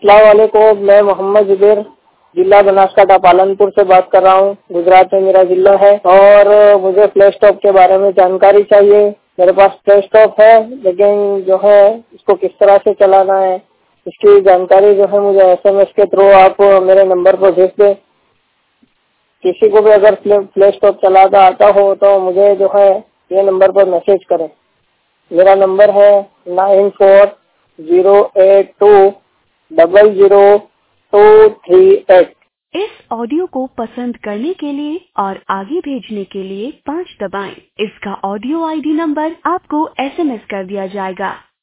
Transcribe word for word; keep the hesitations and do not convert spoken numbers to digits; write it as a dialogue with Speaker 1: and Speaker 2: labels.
Speaker 1: अस्सलाम वालेकुम। मैं मोहम्मद जुबैर जिला बनासकांठा पालनपुर से बात कर रहा हूँ। गुजरात में मेरा जिला है और मुझे प्ले स्टॉप के बारे में जानकारी चाहिए। मेरे पास प्ले स्टॉप है, लेकिन जो है इसको किस तरह से चलाना है इसकी जानकारी जो है मुझे एसएमएस के थ्रू आप मेरे नंबर पर भेज दें। किसी को भी अगर प्ले स्टॉप चलाता आता हो तो मुझे जो है ये नंबर पर मैसेज करें। मेरा नंबर है nine four zero eight two double zero two three eight.
Speaker 2: इस ऑडियो को पसंद करने के लिए और आगे भेजने के लिए पाँच दबाएं। इसका ऑडियो आईडी नंबर आपको एसएमएस कर दिया जाएगा।